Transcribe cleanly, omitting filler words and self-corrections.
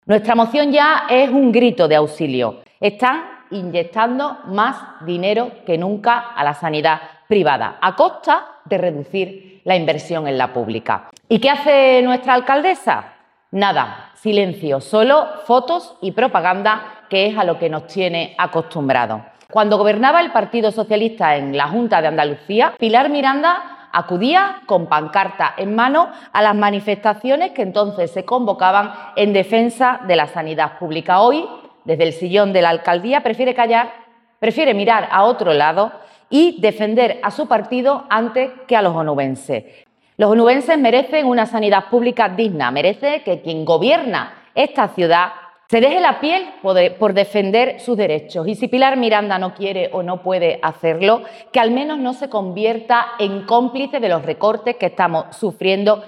Nuestra moción ya es un grito de auxilio. Están inyectando más dinero que nunca a la sanidad privada, a costa de reducir la inversión en la pública. ¿Y qué hace nuestra alcaldesa? Nada, silencio, solo fotos y propaganda, que es a lo que nos tiene acostumbrados. Cuando gobernaba el Partido Socialista en la Junta de Andalucía, Pilar Miranda acudía con pancarta en mano a las manifestaciones que entonces se convocaban en defensa de la sanidad pública. Hoy, desde el sillón de la alcaldía, prefiere callar, prefiere mirar a otro lado y defender a su partido antes que a los onubenses. Los onubenses merecen una sanidad pública digna, merece que quien gobierna esta ciudad se deje la piel por defender sus derechos. Y si Pilar Miranda no quiere o no puede hacerlo, que al menos no se convierta en cómplice de los recortes que estamos sufriendo